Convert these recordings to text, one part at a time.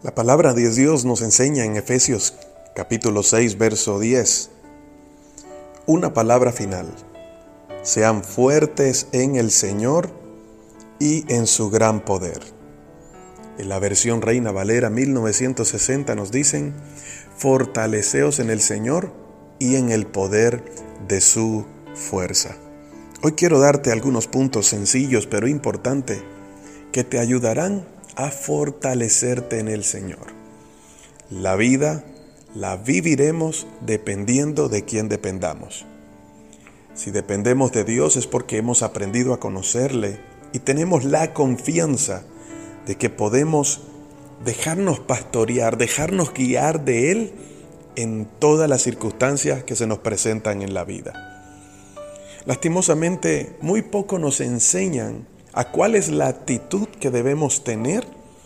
La palabra de Dios nos enseña en Efesios capítulo 6, verso 10, una palabra final: sean fuertes en el Señor y en su gran poder. En la versión Reina Valera 1960 nos dicen: fortaleceos en el Señor y en el poder de su fuerza. Hoy quiero darte algunos puntos sencillos pero importantes que te ayudarán a fortalecerte en el Señor. La vida la viviremos dependiendo de quién dependamos. Si dependemos de Dios es porque hemos aprendido a conocerle y tenemos la confianza de que podemos dejarnos pastorear, dejarnos guiar de Él en todas las circunstancias que se nos presentan en la vida. Lastimosamente, muy poco nos enseñan a cuál es la actitud que debemos tener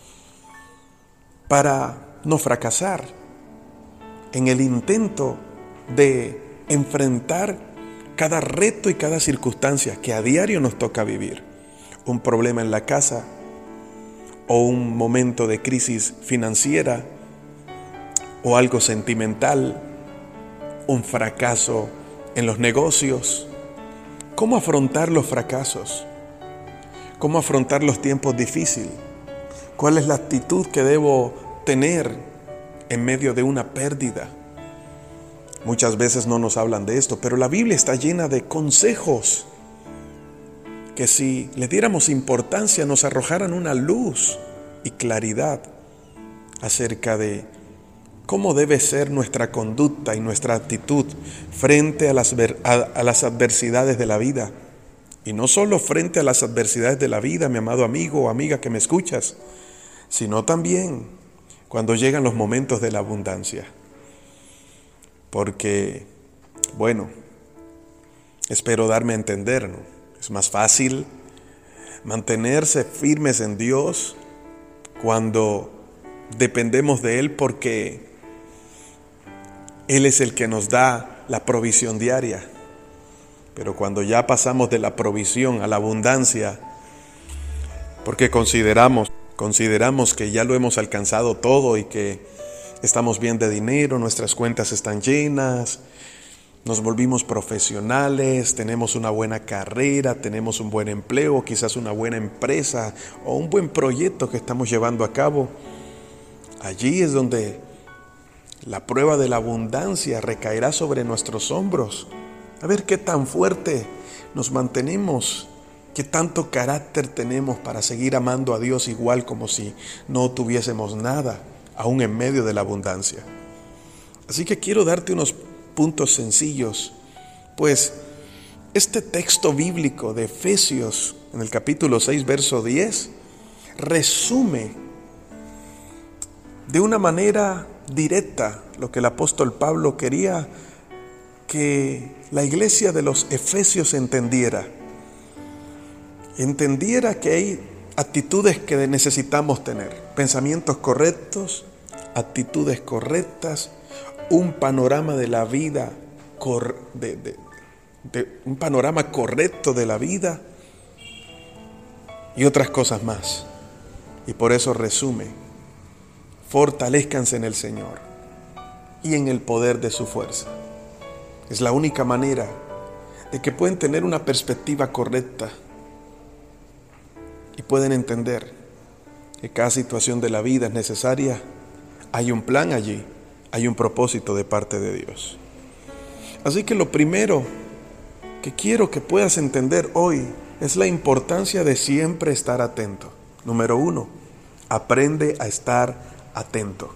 para no fracasar en el intento de enfrentar cada reto y cada circunstancia que a diario nos toca vivir. Un problema en la casa o un momento de crisis financiera o algo sentimental, un fracaso en los negocios. ¿Cómo afrontar los fracasos? ¿Cómo afrontar los tiempos difíciles? ¿Cuál es la actitud que debo tener en medio de una pérdida? Muchas veces no nos hablan de esto, pero la Biblia está llena de consejos que si le diéramos importancia nos arrojaran una luz y claridad acerca de cómo debe ser nuestra conducta y nuestra actitud frente a las adversidades de la vida. Y no solo frente a las adversidades de la vida, mi amado amigo o amiga que me escuchas, sino también cuando llegan los momentos de la abundancia. Porque, espero darme a entender, ¿no? Es más fácil mantenerse firmes en Dios cuando dependemos de Él, porque Él es el que nos da la provisión diaria. Pero cuando ya pasamos de la provisión a la abundancia, porque consideramos que ya lo hemos alcanzado todo y que estamos bien de dinero, nuestras cuentas están llenas, nos volvimos profesionales, tenemos una buena carrera, tenemos un buen empleo, quizás una buena empresa o un buen proyecto que estamos llevando a cabo, allí es donde la prueba de la abundancia recaerá sobre nuestros hombros. A ver qué tan fuerte nos mantenemos, qué tanto carácter tenemos para seguir amando a Dios igual como si no tuviésemos nada, aún en medio de la abundancia. Así que quiero darte unos puntos sencillos, pues este texto bíblico de Efesios, en el capítulo 6, verso 10, resume de una manera directa lo que el apóstol Pablo quería que la iglesia de los Efesios entendiera que hay actitudes que necesitamos tener, pensamientos correctos, actitudes correctas, un panorama de la vida, un panorama correcto de la vida y otras cosas más. Y por eso resume: fortalezcanse en el Señor y en el poder de su fuerza. Es la única manera de que pueden tener una perspectiva correcta y pueden entender que cada situación de la vida es necesaria. Hay un plan allí, hay un propósito de parte de Dios. Así que lo primero que quiero que puedas entender hoy es la importancia de siempre estar atento. Número 1, aprende a estar atento.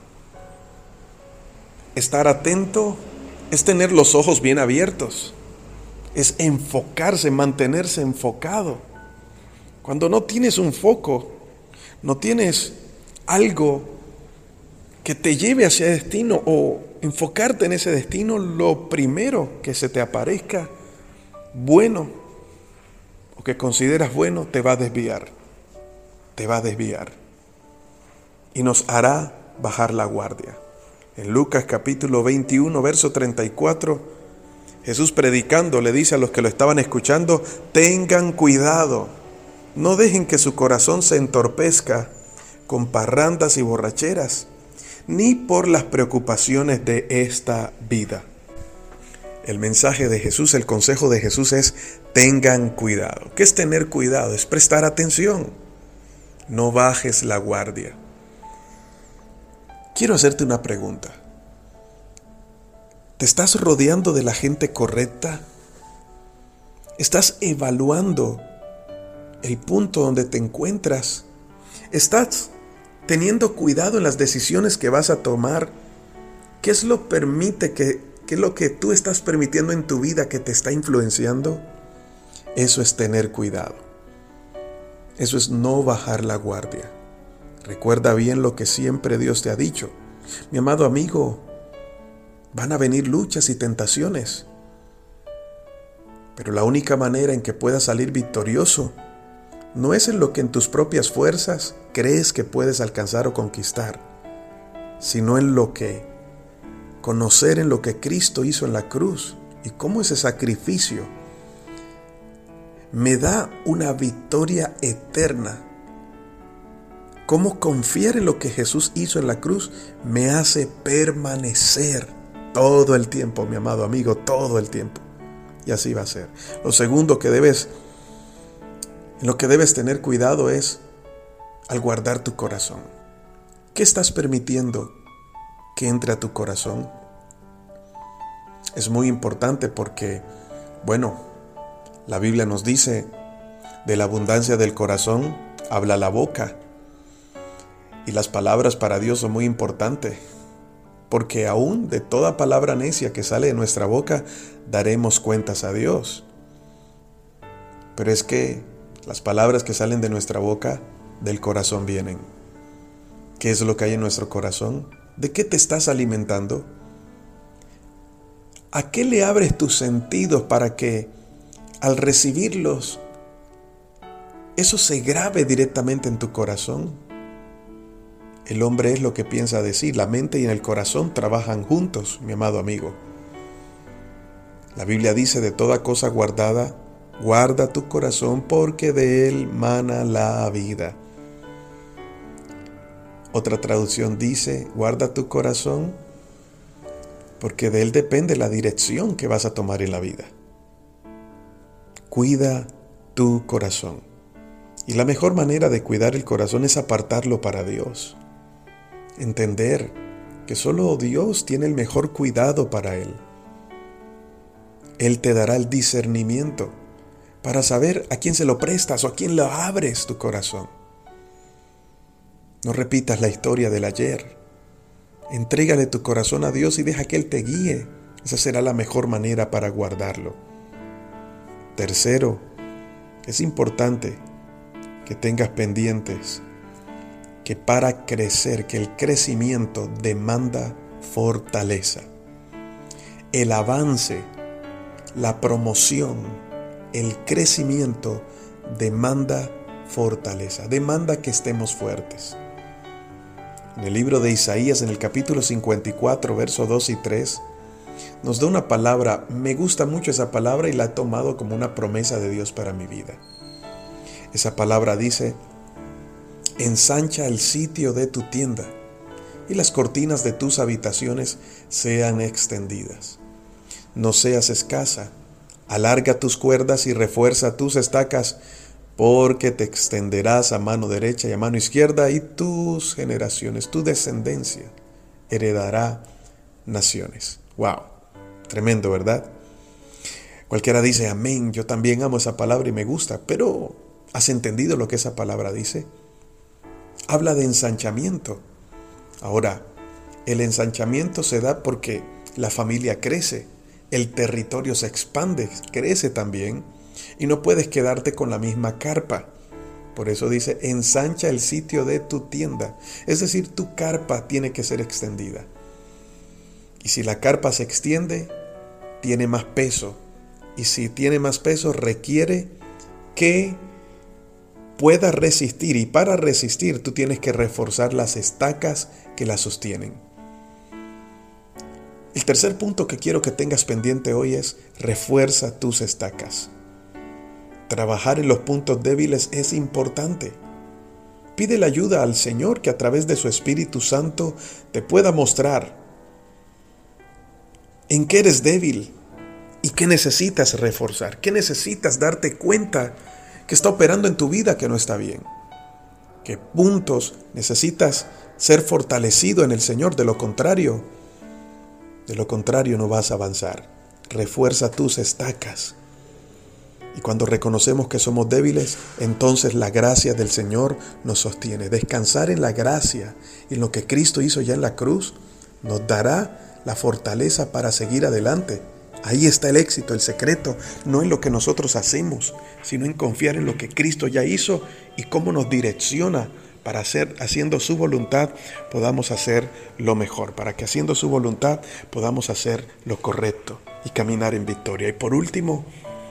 Estar atento es tener los ojos bien abiertos, es enfocarse, mantenerse enfocado. Cuando no tienes un foco, no tienes algo que te lleve hacia el destino o enfocarte en ese destino, lo primero que se te aparezca bueno o que consideras bueno te va a desviar y nos hará bajar la guardia. En Lucas capítulo 21, verso 34, Jesús predicando le dice a los que lo estaban escuchando: tengan cuidado, no dejen que su corazón se entorpezca con parrandas y borracheras, ni por las preocupaciones de esta vida. El mensaje de Jesús, el consejo de Jesús es: tengan cuidado. ¿Qué es tener cuidado? Es prestar atención. No bajes la guardia. Quiero hacerte una pregunta. ¿Te estás rodeando de la gente correcta? ¿Estás evaluando el punto donde te encuentras? ¿Estás teniendo cuidado en las decisiones que vas a tomar? ¿Qué es lo que tú estás permitiendo en tu vida que te está influenciando? Eso es tener cuidado. Eso es no bajar la guardia. Recuerda bien lo que siempre Dios te ha dicho. Mi amado amigo, van a venir luchas y tentaciones, pero la única manera en que puedas salir victorioso no es en lo que en tus propias fuerzas crees que puedes alcanzar o conquistar, sino en conocer en lo que Cristo hizo en la cruz y cómo ese sacrificio me da una victoria eterna. Cómo confiar en lo que Jesús hizo en la cruz me hace permanecer todo el tiempo, mi amado amigo, todo el tiempo. Y así va a ser. Lo segundo en lo que debes tener cuidado es al guardar tu corazón. ¿Qué estás permitiendo que entre a tu corazón? Es muy importante porque, la Biblia nos dice, de la abundancia del corazón habla la boca. Y las palabras para Dios son muy importantes, porque aún de toda palabra necia que sale de nuestra boca, daremos cuentas a Dios. Pero es que las palabras que salen de nuestra boca, del corazón vienen. ¿Qué es lo que hay en nuestro corazón? ¿De qué te estás alimentando? ¿A qué le abres tus sentidos para que al recibirlos, eso se grabe directamente en tu corazón? El hombre es lo que piensa decir. La mente y el corazón trabajan juntos, mi amado amigo. La Biblia dice: de toda cosa guardada, guarda tu corazón, porque de él mana la vida. Otra traducción dice: guarda tu corazón, porque de él depende la dirección que vas a tomar en la vida. Cuida tu corazón. Y la mejor manera de cuidar el corazón es apartarlo para Dios. Entender que solo Dios tiene el mejor cuidado para él. Él te dará el discernimiento para saber a quién se lo prestas o a quién lo abres tu corazón. No repitas la historia del ayer. Entrégale tu corazón a Dios y deja que Él te guíe. Esa será la mejor manera para guardarlo. Tercero, es importante que tengas pendientes que para crecer, que el crecimiento demanda fortaleza. El avance, la promoción, el crecimiento demanda fortaleza, demanda que estemos fuertes. En el libro de Isaías, en el capítulo 54, versos 2 y 3, nos da una palabra. Me gusta mucho esa palabra y la he tomado como una promesa de Dios para mi vida. Esa palabra dice: ensancha el sitio de tu tienda y las cortinas de tus habitaciones sean extendidas. No seas escasa, alarga tus cuerdas y refuerza tus estacas, porque te extenderás a mano derecha y a mano izquierda, y tus generaciones, tu descendencia, heredará naciones. ¡Wow! Tremendo, ¿verdad? Cualquiera dice amén. Yo también amo esa palabra y me gusta, pero ¿has entendido lo que esa palabra dice? Habla de ensanchamiento. Ahora, el ensanchamiento se da porque la familia crece, el territorio se expande, crece también, y no puedes quedarte con la misma carpa. Por eso dice: ensancha el sitio de tu tienda. Es decir, tu carpa tiene que ser extendida. Y si la carpa se extiende, tiene más peso. Y si tiene más peso, requiere que pueda resistir. Y para resistir, tú tienes que reforzar las estacas que la sostienen. El tercer punto que quiero que tengas pendiente hoy es: refuerza tus estacas. Trabajar en los puntos débiles es importante. Pide la ayuda al Señor que a través de su Espíritu Santo te pueda mostrar en qué eres débil y qué necesitas reforzar, qué necesitas darte cuenta que está operando en tu vida que no está bien, qué puntos necesitas ser fortalecido en el Señor. De lo contrario no vas a avanzar. Refuerza tus estacas. Y cuando reconocemos que somos débiles, entonces la gracia del Señor nos sostiene. Descansar en la gracia y en lo que Cristo hizo ya en la cruz nos dará la fortaleza para seguir adelante. Ahí está el éxito, el secreto, no en lo que nosotros hacemos, sino en confiar en lo que Cristo ya hizo y cómo nos direcciona para haciendo su voluntad, podamos hacer lo mejor, para que haciendo su voluntad podamos hacer lo correcto y caminar en victoria. Y por último,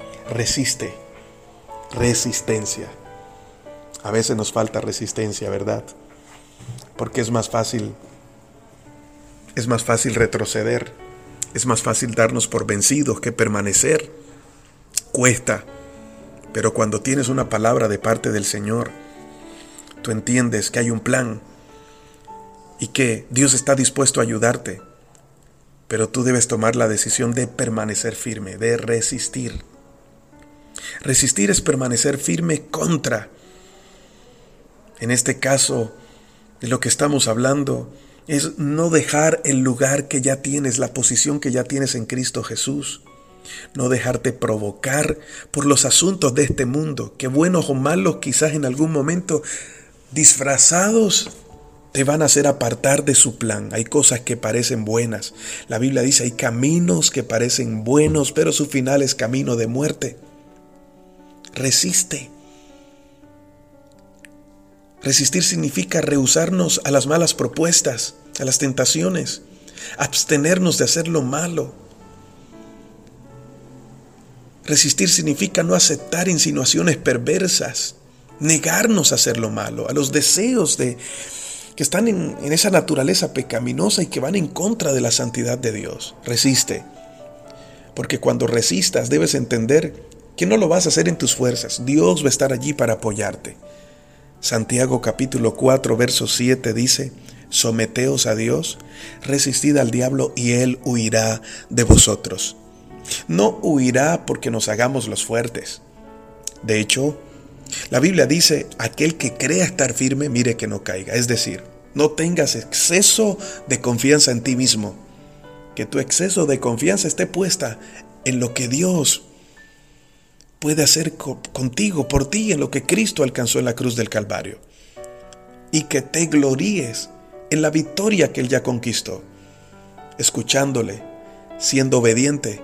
resistencia. A veces nos falta resistencia, ¿verdad? Porque es más fácil retroceder, es más fácil darnos por vencidos que permanecer. Cuesta, pero cuando tienes una palabra de parte del Señor, tú entiendes que hay un plan y que Dios está dispuesto a ayudarte, pero tú debes tomar la decisión de permanecer firme, de resistir. Resistir es permanecer firme contra. En este caso, de lo que estamos hablando es no dejar el lugar que ya tienes, la posición que ya tienes en Cristo Jesús. No dejarte provocar por los asuntos de este mundo, que buenos o malos quizás en algún momento disfrazados te van a hacer apartar de su plan. Hay cosas que parecen buenas. La Biblia dice, hay caminos que parecen buenos, pero su final es camino de muerte. Resiste. Resistir significa rehusarnos a las malas propuestas, a las tentaciones, abstenernos de hacer lo malo. Resistir significa no aceptar insinuaciones perversas, negarnos a hacer lo malo, a los deseos que están en esa naturaleza pecaminosa y que van en contra de la santidad de Dios. Resiste, porque cuando resistas debes entender que no lo vas a hacer en tus fuerzas. Dios va a estar allí para apoyarte. Santiago capítulo 4, verso 7 dice, someteos a Dios, resistid al diablo y él huirá de vosotros. No huirá porque nos hagamos los fuertes. De hecho, la Biblia dice, aquel que crea estar firme, mire que no caiga. Es decir, no tengas exceso de confianza en ti mismo. Que tu exceso de confianza esté puesta en lo que Dios puede hacer contigo, por ti, en lo que Cristo alcanzó en la cruz del Calvario. Y que te gloríes en la victoria que Él ya conquistó. Escuchándole, siendo obediente,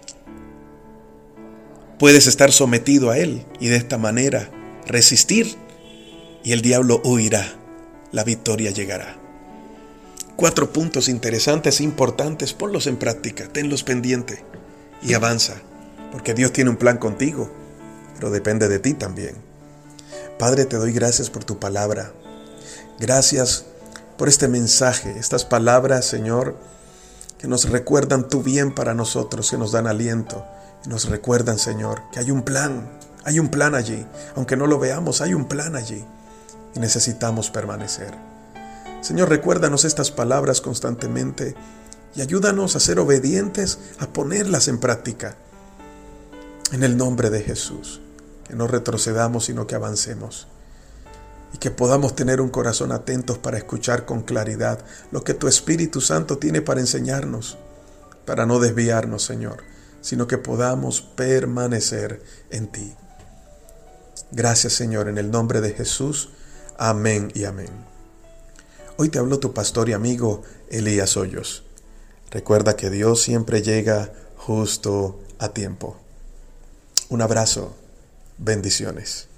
puedes estar sometido a Él y de esta manera resistir y el diablo huirá. La victoria llegará. 4 puntos interesantes e importantes, ponlos en práctica, tenlos pendiente y avanza. Porque Dios tiene un plan contigo, pero depende de ti también. Padre, te doy gracias por tu palabra. Gracias por este mensaje, estas palabras, Señor, que nos recuerdan tu bien para nosotros, que nos dan aliento. Y nos recuerdan, Señor, que hay un plan allí. Aunque no lo veamos, hay un plan allí. Y necesitamos permanecer. Señor, recuérdanos estas palabras constantemente y ayúdanos a ser obedientes, a ponerlas en práctica. En el nombre de Jesús, que no retrocedamos, sino que avancemos. Y que podamos tener un corazón atentos para escuchar con claridad lo que tu Espíritu Santo tiene para enseñarnos, para no desviarnos, Señor, sino que podamos permanecer en ti. Gracias, Señor, en el nombre de Jesús. Amén y amén. Hoy te habló tu pastor y amigo Elías Hoyos. Recuerda que Dios siempre llega justo a tiempo. Un abrazo, bendiciones.